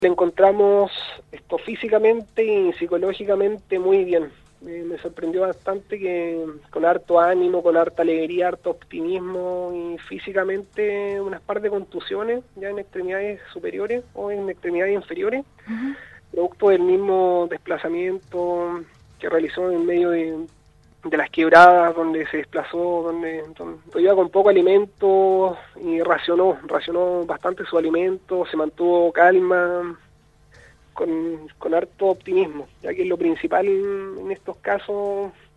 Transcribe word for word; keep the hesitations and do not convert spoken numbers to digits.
Le encontramos esto físicamente y psicológicamente muy bien. Me, me sorprendió bastante que con harto ánimo, con harta alegría, harto optimismo y físicamente unas par de contusiones ya en extremidades superiores o en extremidades inferiores, Uh-huh. producto del mismo desplazamiento que realizó en medio de, de las quebradas donde se desplazó, donde, donde iba con poco alimento y racionó, racionó bastante su alimento, se mantuvo calma, con, con harto optimismo, ya que lo principal en estos casos